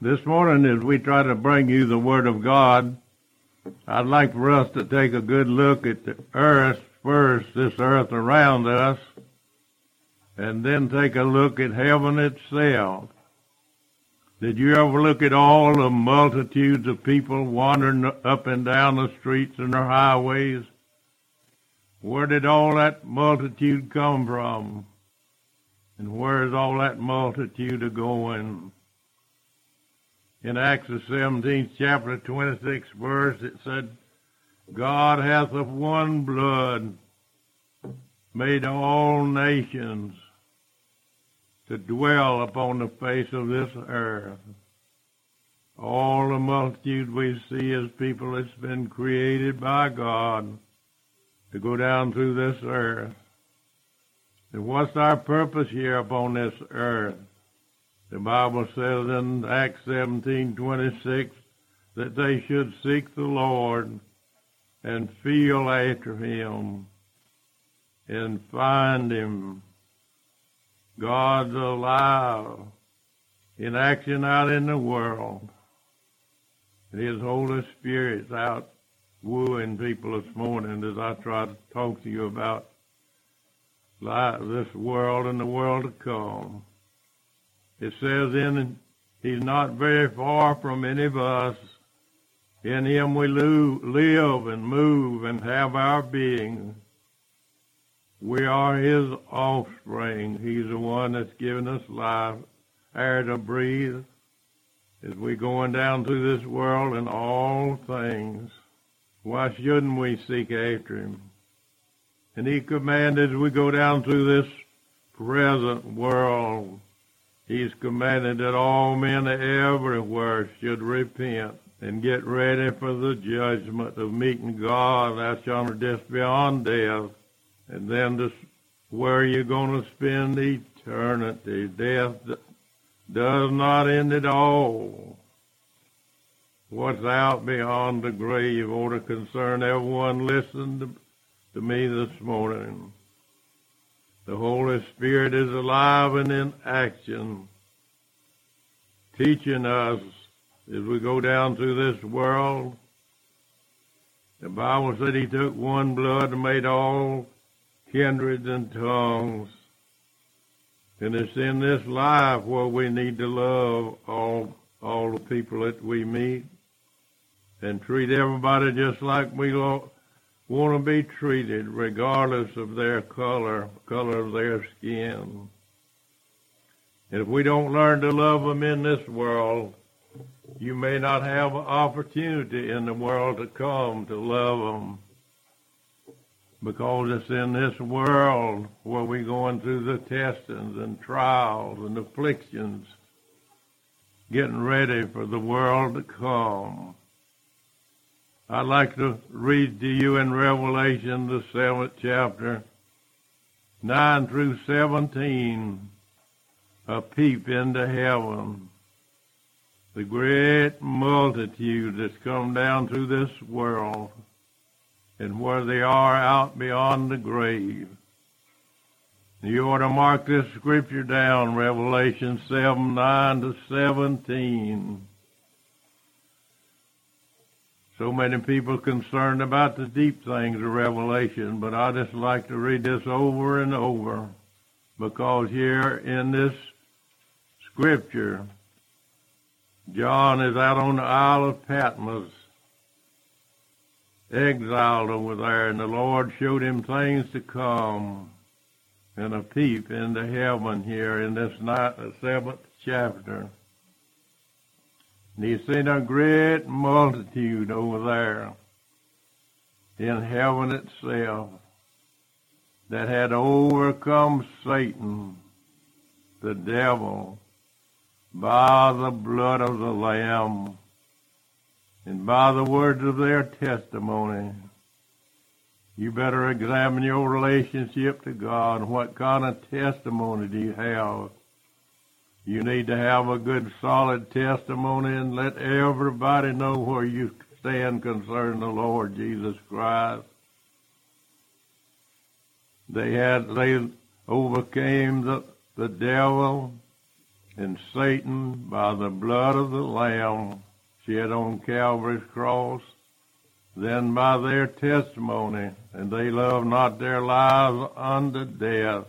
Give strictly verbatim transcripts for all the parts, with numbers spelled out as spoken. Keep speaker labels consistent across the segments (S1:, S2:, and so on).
S1: This morning, as we try to bring you the Word of God, I'd like for us to take a good look at the earth first, this earth around us, and then take a look at heaven itself. Did you ever look at all the multitudes of people wandering up and down the streets and the highways? Where did all that multitude come from? And where is all that multitude a-going? In Acts the seventeenth chapter, twenty-sixth verse, it said, God hath of one blood made all nations to dwell upon the face of this earth. All the multitude we see as people that's been created by God to go down through this earth. And what's our purpose here upon this earth? The Bible says in Acts seventeen twenty-six that they should seek the Lord and feel after Him and find Him. God's alive in action out in the world. His Holy Spirit's out wooing people this morning as I try to talk to you about this world and the world to come. It says in He's not very far from any of us. In Him we live and move and have our being. We are His offspring. He's the one that's given us life, air to breathe, as we're going down through this world and all things. Why shouldn't we seek after Him? And He commanded as we go down through this present world, He's commanded that all men everywhere should repent and get ready for the judgment of meeting God. That's yonder just beyond death. And then this, where you're going to spend eternity. Death does not end at all. What's out beyond the grave ought to concern everyone listening to, to me this morning. The Holy Spirit is alive and in action, teaching us as we go down through this world. The Bible said He took one blood and made all kindreds and tongues. And it's in this life where we need to love all all the people that we meet and treat everybody just like we want to be treated, regardless of their color, color of their skin. And if we don't learn to love them in this world, you may not have an opportunity in the world to come to love them. Because it's in this world where we're going through the testings and trials and afflictions, getting ready for the world to come. I'd like to read to you in Revelation, the seventh chapter, nine through seventeen, a peep into heaven. The great multitude that's come down through this world, and where they are out beyond the grave. You ought to mark this scripture down, Revelation seven, nine to seventeen. So many people concerned about the deep things of Revelation, but I just like to read this over and over, because here in this scripture, John is out on the Isle of Patmos, exiled over there, and the Lord showed him things to come, and a peep into heaven here in this ninth, seventh chapter. And he's seen a great multitude over there in heaven itself that had overcome Satan, the devil, by the blood of the Lamb and by the words of their testimony. You better examine your relationship to God. What kind of testimony do you have? You need to have a good, solid testimony and let everybody know where you stand concerning the Lord Jesus Christ. They had, they overcame the, the devil and Satan by the blood of the Lamb shed on Calvary's cross, then by their testimony, and they loved not their lives unto death.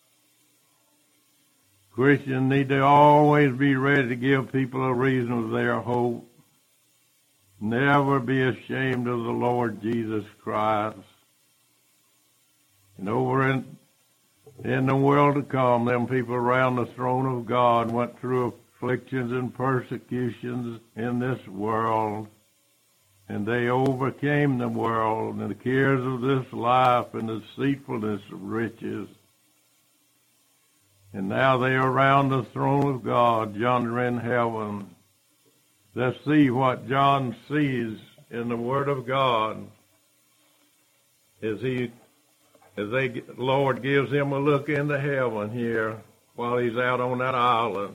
S1: Christians need to always be ready to give people a reason of their hope. Never be ashamed of the Lord Jesus Christ. And over in, in the world to come, them people around the throne of God went through afflictions and persecutions in this world. And they overcame the world and the cares of this life and the deceitfulness of riches. And now they are around the throne of God yonder in heaven. Let's see what John sees in the Word of God as he, as they, Lord gives him a look into heaven here while he's out on that island.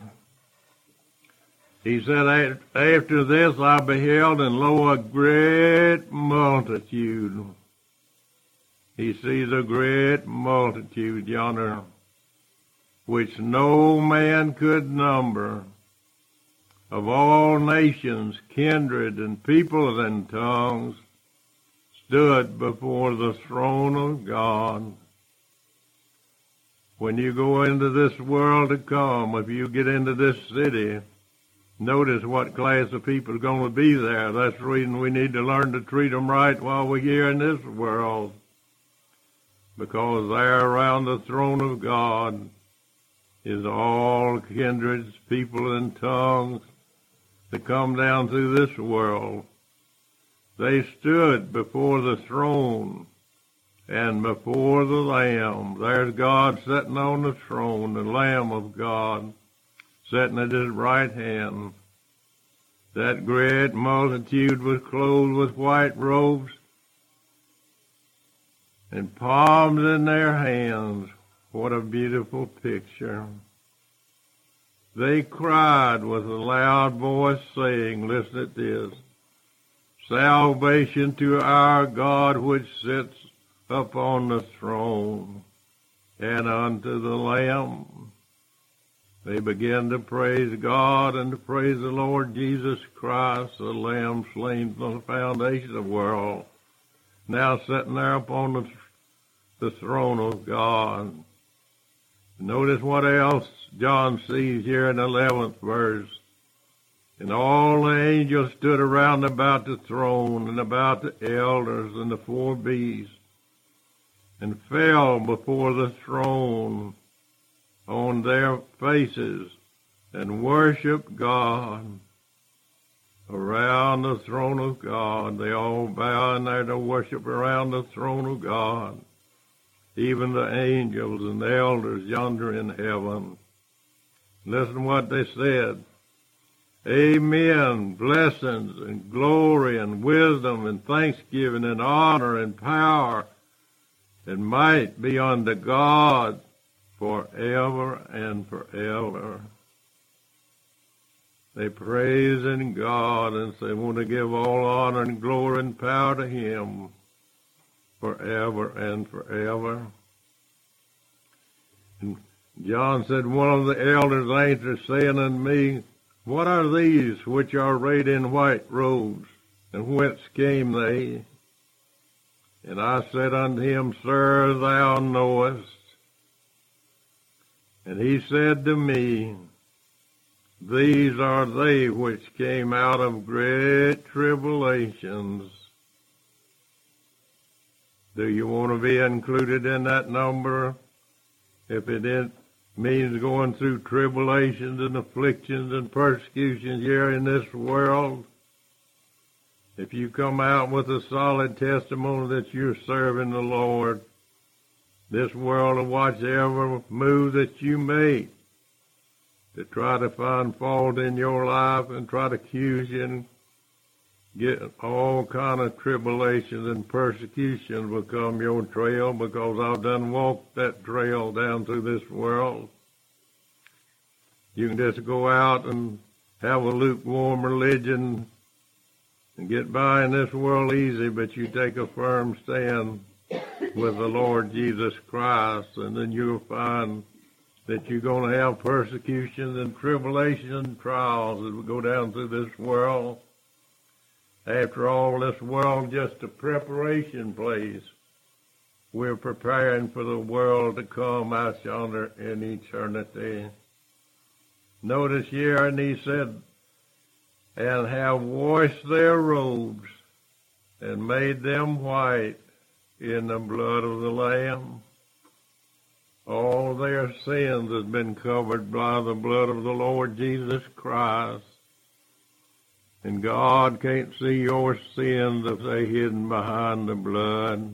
S1: He said, after this I beheld, and lo, a great multitude. He sees a great multitude yonder, which no man could number, of all nations, kindred, and peoples, and tongues, stood before the throne of God. When you go into this world to come, if you get into this city, notice what class of people are going to be there. That's the reason we need to learn to treat them right while we're here in this world, because there around the throne of God is all kindreds, people, and tongues that come down through this world. They stood before the throne and before the Lamb. There's God sitting on the throne, the Lamb of God, sitting at his right hand. That great multitude was clothed with white robes and palms in their hands. What a beautiful picture. They cried with a loud voice, saying, listen at this, salvation to our God which sits upon the throne, and unto the Lamb. They began to praise God and to praise the Lord Jesus Christ, the Lamb slain from the foundation of the world, now sitting there upon the, the throne of God. Notice what else John sees here in the eleventh verse. And all the angels stood around about the throne and about the elders and the four beasts, and fell before the throne on their faces and worshiped God. Around the throne of God, they all bow in there to worship around the throne of God. Even the angels and the elders yonder in heaven. Listen what they said. Amen. Blessings and glory and wisdom and thanksgiving and honor and power and might be unto God forever and forever. They praise in God and say, want to give all honor and glory and power to him forever and forever. And John said, one of the elders answered, saying unto me, what are these which are arrayed in white robes, and whence came they? And I said unto him, Sir, thou knowest. And he said to me, these are they which came out of great tribulations. Do you want to be included in that number? If it is, means going through tribulations and afflictions and persecutions here in this world, if you come out with a solid testimony that you're serving the Lord, this world will watch every move that you make to try to find fault in your life and try to accuse you and get all kind of tribulations and persecutions will come your trail, because I've done walked that trail down through this world. You can just go out and have a lukewarm religion and get by in this world easy, but you take a firm stand with the Lord Jesus Christ, and then you'll find that you're going to have persecutions and tribulations and trials as we go down through this world. After all, this world just a preparation place. We're preparing for the world to come out yonder in eternity. Notice here, and he said, and have washed their robes and made them white in the blood of the Lamb. All their sins have been covered by the blood of the Lord Jesus Christ. And God can't see your sins if they're hidden behind the blood.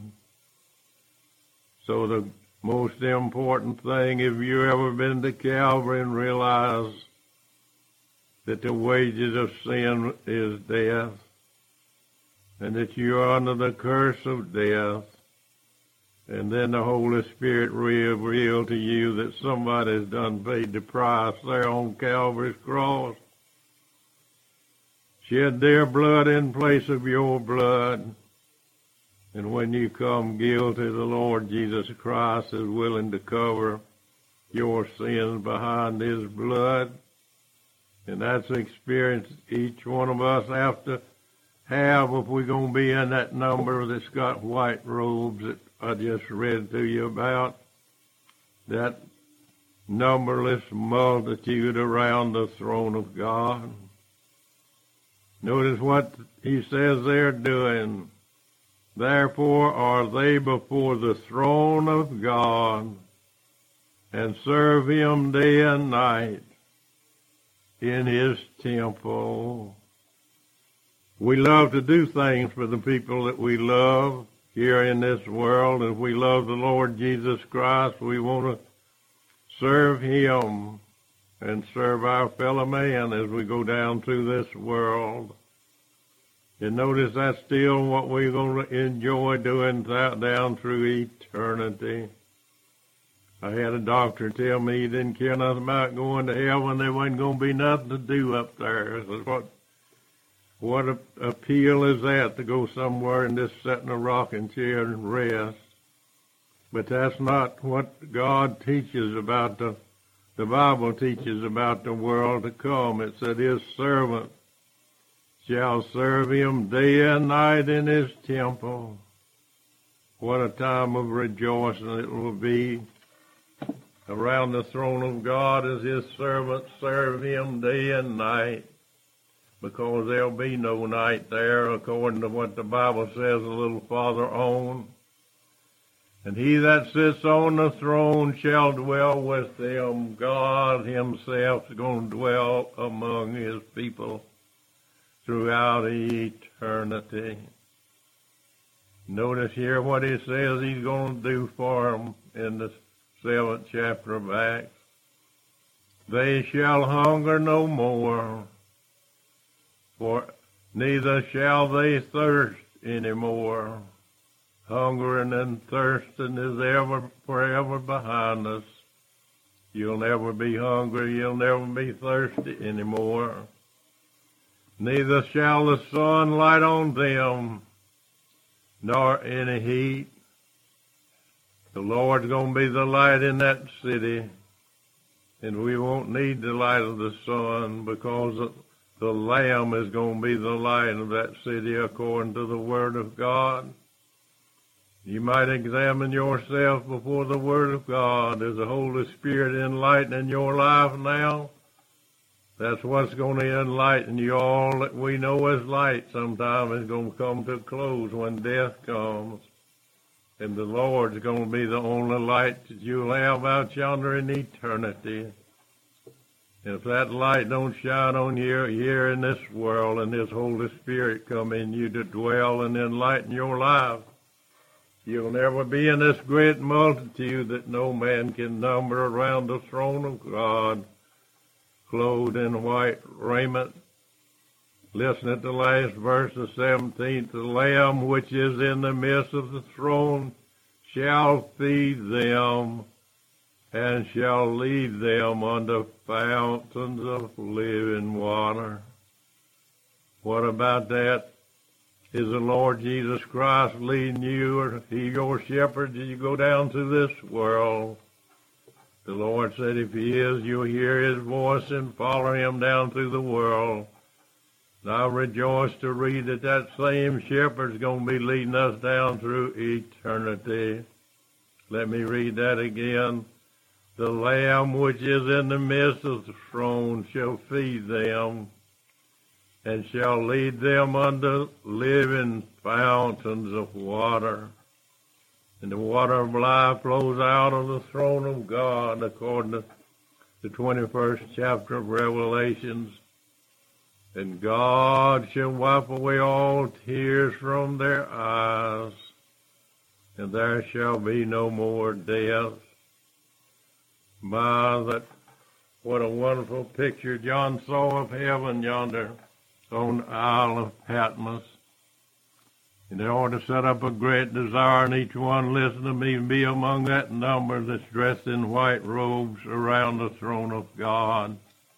S1: So the most important thing, if you've ever been to Calvary and realize that the wages of sin is death, and that you're under the curse of death, and then the Holy Spirit revealed to you that somebody's done paid the price there on Calvary's cross, shed their blood in place of your blood. And when you come guilty, the Lord Jesus Christ is willing to cover your sins behind his blood. And that's an experience each one of us have to have if we're going to be in that number that's got white robes that I just read to you about. That numberless multitude around the throne of God. Notice what he says they're doing. Therefore are they before the throne of God, and serve him day and night in his temple. We love to do things for the people that we love here in this world. If we love the Lord Jesus Christ, we want to serve him and serve our fellow man as we go down through this world. And notice that's still what we're going to enjoy doing down through eternity. I had a doctor tell me he didn't care nothing about going to heaven. There wasn't going to be nothing to do up there. So what, what a, appeal is that to go somewhere and just sit in a rocking chair and rest? But that's not what God teaches about the, the Bible teaches about the world to come. It said his servant shall serve him day and night in his temple. What a time of rejoicing it will be around the throne of God as his servants serve him day and night, because there'll be no night there, according to what the Bible says a little farther on. And he that sits on the throne shall dwell with them. God himself is going to dwell among his people throughout eternity. Notice here what he says he's going to do for them in the seventh chapter of Acts. They shall hunger no more, for neither shall they thirst any more. Hungering and thirsting is ever, forever behind us. You'll never be hungry, you'll never be thirsty anymore. Neither shall the sun light on them, nor any heat. The Lord's going to be the light in that city, and we won't need the light of the sun, because the Lamb is going to be the light of that city according to the Word of God. You might examine yourself before the Word of God. Is the Holy Spirit enlightening your life now? That's what's going to enlighten you. All that we know as light sometime is going to come to a close when death comes. And the Lord's going to be the only light that you'll have out yonder in eternity. And if that light don't shine on you here in this world, and His Holy Spirit come in you to dwell and enlighten your life, you'll never be in this great multitude that no man can number around the throne of God, clothed in white raiment. Listen at the last verse, the seventeenth. The Lamb which is in the midst of the throne shall feed them, and shall lead them unto fountains of living water. What about that? Is the Lord Jesus Christ leading you, or He your shepherd as you go down through this world? The Lord said if he is, you'll hear his voice and follow him down through the world. And I rejoice to read that that same shepherd's going to be leading us down through eternity. Let me read that again. The Lamb which is in the midst of the throne shall feed them and shall lead them unto living fountains of water. And the water of life flows out of the throne of God, according to the twenty-first chapter of Revelations. And God shall wipe away all tears from their eyes, and there shall be no more death. My, that, what a wonderful picture John saw of heaven yonder on the Isle of Patmos. And they ought to set up a great desire in each one listen to me and be among that number that's dressed in white robes around the throne of God,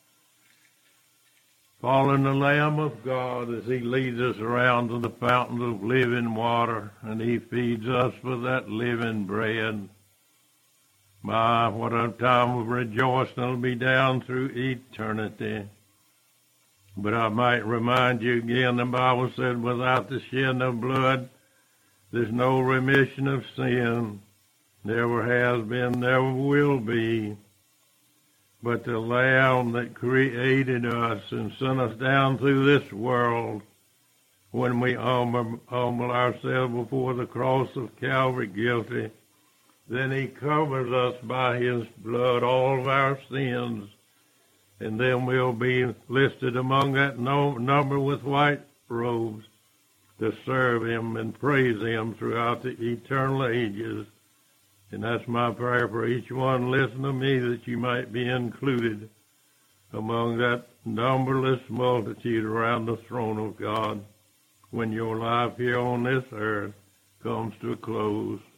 S1: following the Lamb of God as he leads us around to the fountains of living water, and he feeds us with that living bread. My, what a time of rejoicing it'll be down through eternity. But I might remind you again, the Bible said, without the shedding of blood, there's no remission of sin. Never has been, never will be. But the Lamb that created us and sent us down through this world, when we humble, humble ourselves before the cross of Calvary guilty, then he covers us by his blood, all of our sins. And then we'll be listed among that no, number with white robes to serve him and praise him throughout the eternal ages. And that's my prayer for each one. Listen to me, that you might be included among that numberless multitude around the throne of God when your life here on this earth comes to a close.